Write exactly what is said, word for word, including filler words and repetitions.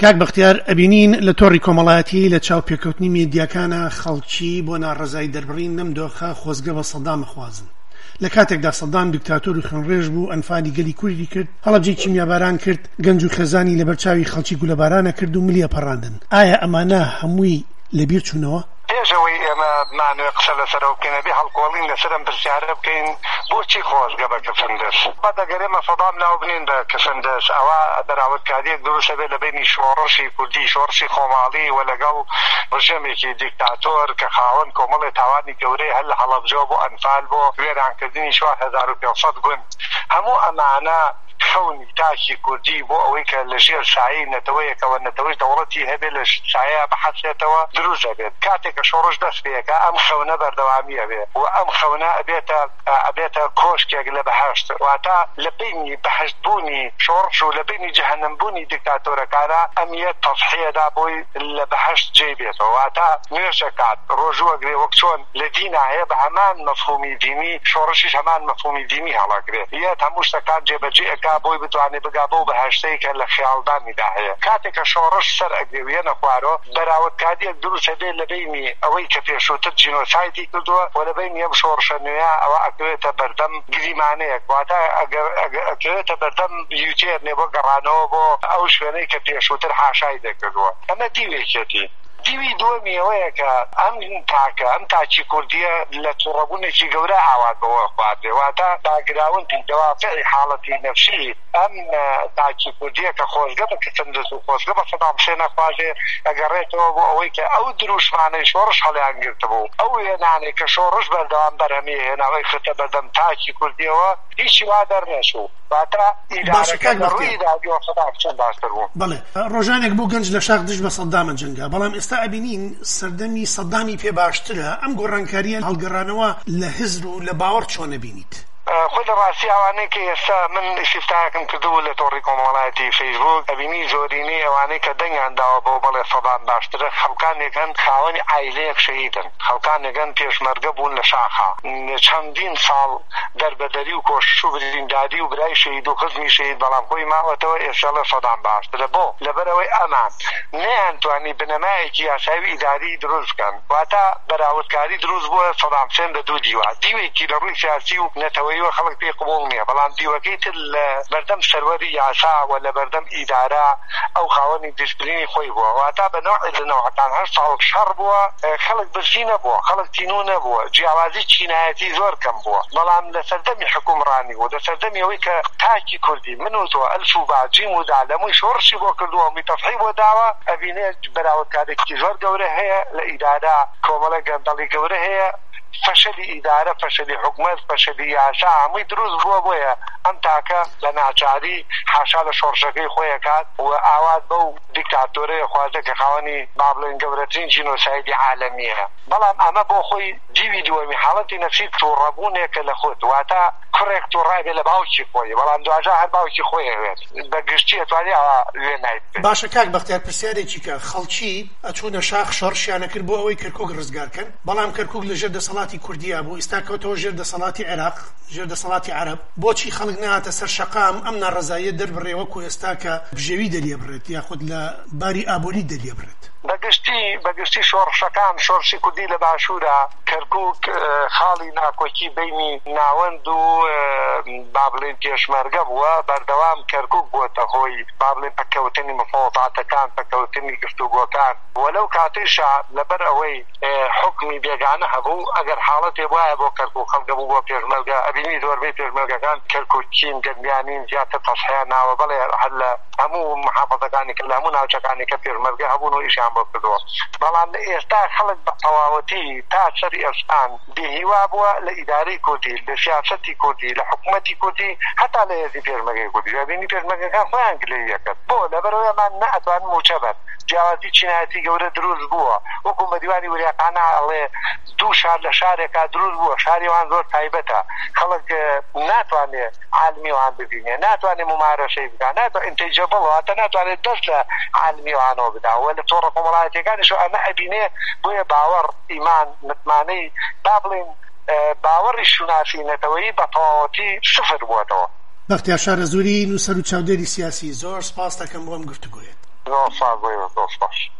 کاک بەختیار ئەبینین لە تۆڕی کۆمەڵایەتی لە چاو پێکەوتنی میدیاکانە خەڵکی بۆ ناڕەزایی دەربڕین نەم دۆخە خۆزگە بە سەدام خوازن. لە کاتێکدا سەدام دیکتاتۆر و خوێنڕێژ بوو ئەنفانی گەلی کوردی کرد، هەڵەبجەی کیمیاباران کرد، گەنج و خێزانی لەبەرچاوی خەڵکی گولەبارانە کرد و ملیە پەڕاندن. ئایا ئەمانە هەمووی لەبیر چوونەوە؟ پێشەوەی ئێمە بمانوێ قسە لەسەرەوە بکەین بێ هەڵکۆڵین لەسەرم پرسیارە بکەین بۆچی خۆزگە بە کەفندەس بە دەگەرێمە سەدام ناو بنین بە کەفندەس ئەوە بەراوردکاریەک دروستە بێت لە بینی شۆڕشی کوردی شۆڕشی خۆماڵی و لەگەڵ ڕژێمێکی دیکتاتۆر کە خاوەن کۆمەڵی تاوانی گەورەی هەر لە هەڵەبجە بۆ ئەنفال بۆ وێرانکردنی چوار هەزار و پێنج گوند هەموو ئەمانە خەونی تاکی کوردی بۆ ئەوەی کە لە ژێر شایی نەتەوەیەکەوە نەتەوەی دەوڵەتی هەبێ لە شایە بەحەسێتەوە دروست ئەبێت. کاتێک کە شۆڕش دەست پێەکە ئەم خەونە بەردەوامیە بێ و ئەم خەونە ئەبێتە ئەبێتە کۆشکێک لە بەهەشت واتە لە بینی بەهەشتبوونی شۆڕش و لە بینی جەهەنەمبوونی دیکتاتۆرەکانە ئەمیە تەضحیەدا بۆی لە بەهەشت جێی بێتەوە واتە نوێژەکات ڕۆژوەگرێ وەک چۆن لە دینا هەیە بە هەمان مەفهومی دینی شۆڕشیش هەمان مەفهومی دینی هەڵەگرێت یەت هەموو شتەکان جێبەجێ بۆی بتوانێت بگا بۆ بەهەشتەی کە لە خیاڵدانیدا هەیە. کاتێک کە شۆڕش سەر ئەگرێویەنە خوارەوە بەراوردکاریەک دروستە بێت لە بینی ئەوەی کە پێشووتر جینۆسایدی کردووە و لە بینی ئەم شۆڕشە نوێیە ئەوە ئەکەوێتە بەردەم گریمانەیەک واتە ئەکەوێتە بەردەم یوتێرنێ بۆ گەڕانەوە بۆ ئەو شوێنەی کە پێشووتر حاشای دەکردووە. ئەمە دیوێکێتی. دیوی دووەمی ئەوەیە کە ئەم تاکە ئەم تاچی کوردیە لە تووڕەبوونێکی گەورە ئاوات بەوە خواردێ واتە باگراوندی دەوافعی حاڵەتی نەفسی ئەم تاچی کوردیە کە خۆزگە بە کەفندەس و خۆزگە بە سەدام حوسێن خوازێ ئەگەڕێتەوە بۆ ئەوەی کە ئەو دروشمانەی شۆڕش هەڵیان گرتبوو ئەو وێنانێک کە شۆڕش بەردەوام بەرهەمی هێناوەی خستە بەردەم تاچی کوردیەوە هیچی وا دەرنەچوو واتە ئیدارەکە ڕووی دادیوە سەدام چەند باشتر بوو. بەڵێ ڕۆژانێک بوو گەنج لە شاخ دژ بە سەدامە جەنگا بەڵام ئێستا ئەبینین سەردەمی سەدامی پێ باشترە ئەم گۆڕانکاریە هەڵگەڕانەوە لە حیزب و لە باوەڕ چۆن ئەبینیت؟ خۆی لە ڕاستی ئەوانەی کە ئێستا من ئیسیفتاکم کردووە لە تۆڕی کۆمەڵایەتی فەیسبوک ئەبینی زۆرینەی ئەوانەی کە دەنگیان داوە بۆ بەڵێ سەدام باشترە خەڵکانێکن خاوەنی عایلەیەک شەهیدن خەڵکانێکن پێشمەرگە بوون لە شاخا چەندین ساڵ دەربەدەری و کۆشش و برینداری و برای شەهید و خزمی شەهید بەڵام خۆی ماوەتەوە ئێستا لە سەدام باشترە بۆ لەبەرەوەی ئەمان نەیانتوانی بنەمایەکی یاساوی ئیداری دروست بکەن واتە بەراوردکاری دروست بووە سەدام حوسێن بە دوو دیوە دیوێکی لە ڕووی سیاسی و نەتەوەی و خەڵک پێی قبوڵ نییە بەڵام دیوەکەی تر لە بەردەم سەروەری یاسا و لە بەردەم ئیدارە ئەو خاوەنی دیسپلینی خۆی بووە واتە بە نەوعی لە نەوعەکان هەر ساڵ شەڕ بووە خەڵک برسی نەبووە خەڵک تینوو نەبووە جیاوازی چینایەتی زۆر کەم بووە بەڵام لە سەردەمی حکومڕانی و لە سەردەمی ئەوەی کە تاکی کوردی من و تۆ ئەلف و با جیم و دا لەمووی شۆڕشی بۆ کردووە و تەضحی بۆ داوە ئەبینێت بەراوردکارێکی زۆر گەورە هەیە لە ئیدارە کۆمەڵە گەندەڵی گەورە هەیە فشلی ئیدارە فشلی حکومت فشلی یاسا هەمووی دروست بووە بۆیە ئەم تاکە لە ناچاری حاشا لە شۆڕشەکەی خۆی کات و ئاوات بەو دیکتاتۆرەیە خوازە کە خاوەنی با بڵێن گەورەترین جینۆسایدی عالەمیە بەڵام ئەمە بۆ خۆی دیوی دووەمی حاڵەتی نەفسی تووڕەبوونێکە لە خۆت واتە کوڕێک تووڕای بێ لە باوکی خۆی بەڵام دوجا هەر باوکی خۆی هەوێت بە گشتی ئەتوانی ئەوە وێ نایت. باشە کاک بەختیار پرسیارێکی کە خەڵکی ئەچوونە شاخ شۆڕشیانە کرد بۆ ئەوەی کەرکووک ڕزگارکەن بەڵام کەرکووک لە ژێر دەسەڵاتی کوردیا بوو ئێستا کەوتەوە ژێر دەسەڵاتی عێراق ژێر دەسەڵاتی عەرەب بۆچی خەڵک نەهاتە سەر شەقام ئەم ناڕەزاییە دەربڕێ وەکو ئێستا کە بژێوی دەریێبڕێت یاخود لە باری ئابووری دەریێبڕێت؟ بەگشتی بەگشتی شۆڕشەکان شۆڕشی کوردی لە باشوورە کەرکووک خاڵی ناکۆکی بینی ناوەند و با بڵێن پێشمەرگە بووە بەردەوام کەرکووک بووەتە هۆی با بڵێن پەکەوتنی مفاوضاتەکان پەکەوتنی گفتوگۆکان وەلەو کاتیشا لەبەر ئەوەی حکمی بێگانە هەبوو ئەگەر حاڵەتێ وایە بۆ کەرکووک خەڵکە بوو بۆ پێشمەرگە ئەبینی زۆربەی پێشمەرگەکان کەرکووکین گەرمیانین زیاتر تەضحیە ناوە بەڵێ هەر لە هەموو محافەزەکانی کە لە هەموو ناوچەکانی کە پێشمەرگە هەبوون و ئیشیان بۆ کردووە بەڵام لە ئێستا خەڵک بە تەواوەتی تا سەری ئەفسان بێهیوا بووە لە ئیدارەی کوردی لە سیاسەتی کوردی لە حکوومەتی کوردی هەتا لە هێزی پێشمەرگەی کوردی ئەبینی پێشمەرگەکان خۆیان گلەییەکرد بۆ لەبەرەوەیەمان نەئەتوانن موچەبەر جیاوازی چینایەتی گەورە دروست بووە وەکو مەدیوانی وریاقانە ئەڵێ دوو شار لە شارێکا دروست بووە شاریوان زۆر تایبەتە خەڵک ناتوانێت عالمیوان ببینێ ناتوانێت ممارەسەی بکات ناتوانێت ئینتەیجەبڵ واتە ناتوانێت دەست لە عالمیوانەوە بداوە لە تۆڕە کۆمەڵایەتیەکانیش ئەمە ئەبینێ بۆیە باوەڕ ئیمان متمانەی با بڵێن باوەڕی شوناسی نەتەوەیی بە تەواوەتی سفر بووەتەوە. بەختیار شارەزووری نووسەر و چاودێری سیاسی زۆر سپاس دەکەم بۆ ئەم گفتوگۆیەت. زۆر ساز بۆی زۆر باش